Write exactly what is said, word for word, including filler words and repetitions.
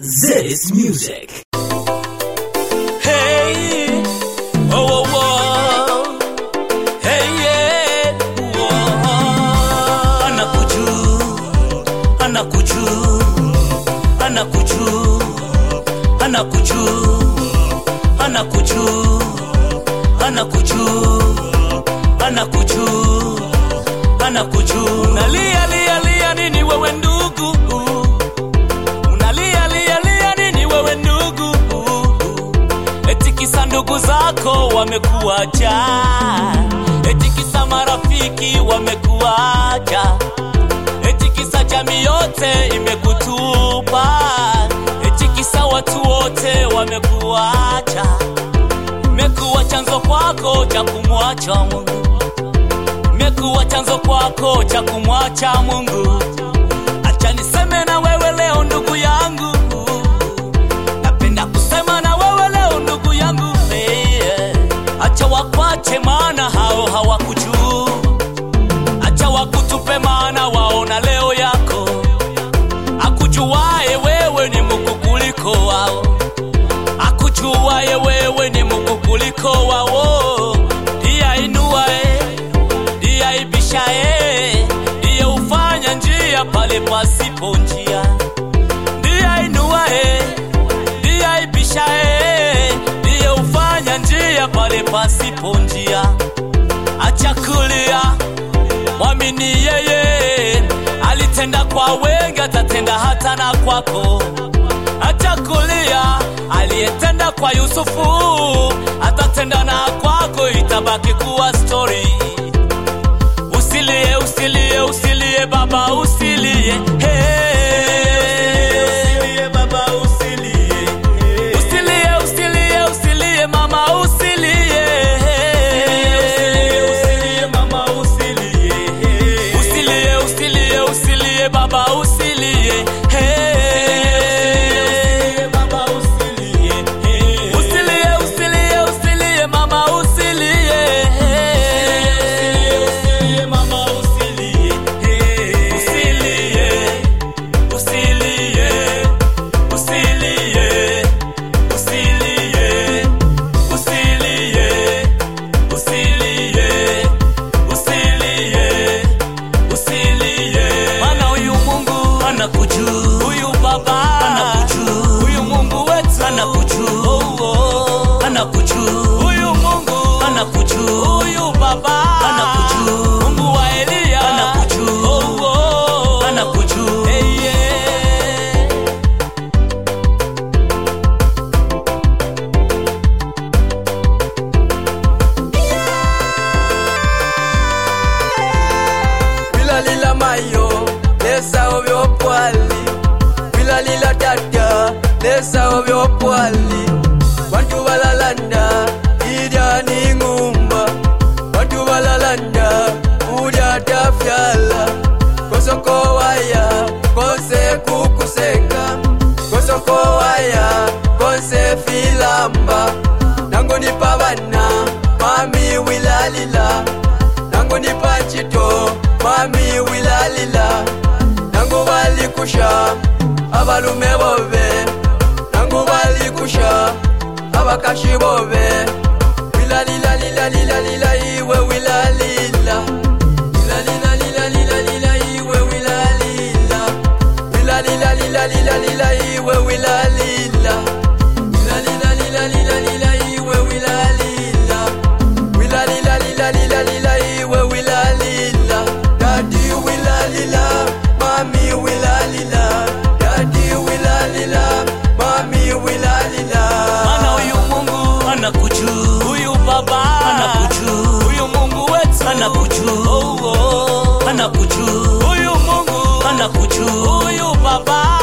This music. Hey, oh, oh, oh. Hey, yeah, oh. Anakuju, anakuju, anakuju, anakuju, anakuju, anakuju, anakuju, anakuju. Nalia, lia, lia, nini wewe ndugu? Kisa ndugu zako wamekuacha, eti kisa marafiki wamekuacha, eti kisa jamii yote imekutupa, eti kisa watu wote wamekuacha. Imekuwa chanzo kwako cha kumwacha Mungu, imekuwa chanzo kwako cha kumwacha Mungu. Acha niseme na wewe leo ndugu yangu, napenda kusema na wewe leo ndugu yangu. Acha wakwache maana hao hawakujua, acha wakutupe maana waona leo yako. Akujuaye wewe ni Mungu kuliko wao, akujuaye wewe ni Mungu kuliko wao. Ndiye ainuaye, ndiye aibishaye, ndiye ufanya njia pale pasipo njia. Ndiye ainuaye, ndiye aibishaye, ndiye ufanya njia pale pasipo njia. Acha kulia, mwamini yeye, alitenda kwa wengi atatenda hata na kwako. Acha kulia, aliyetenda kwa Yusufu atatenda na kwako, itabaki kuwa story. Usilie, usilie, usilie baba, usilie. Hey. Baba usilie, hey. Baba usilie, hey. Usilie, usilie, usilie mama usilie, hey. Usilie, mama usilie, hey. Usilie, usilie, usilie, usilie, usilie, usilie, usilie. Anakuju, huyu baba anakuju, huyu Mungu wetu anakuju, oh, oh. Anakuju, huyu Mungu anakuju, huyu baba anakuju, Mungu wa Elia anakuju, oh, oh. Anakuju, hey, yeah. Bila lila mayo lesa ovyo pwali, bila lila dada lesa ovyo pwali. Wantu walalanda idya ni ngumba, wantu walalanda udya tafyala. Kosoko waya kose kukusenga, kosoko waya kose filamba. Nango nipa bana mami wilalila, nango nipa chito mami wilalila. Nango bali kusha abalume bobe, nango bali kusha abakashi bobe. Wila lila lila lila lila iwe wila lila, wila lila lila lila lila iwe wila lila, wila lila lila lila lila iwe wila lila, wila lila lila lila lila iwe wila lila, wila lila lila lila lila iwe wila lila. Daddy wila lila, mami wila lila, daddy wila lila, mami wila lila. Mana huyu Mungu anakuju, huyu baba anakuju, huyu Mungu wetu anakuju, oh, oh. Anakuju, huyu Mungu anakuju, huyu baba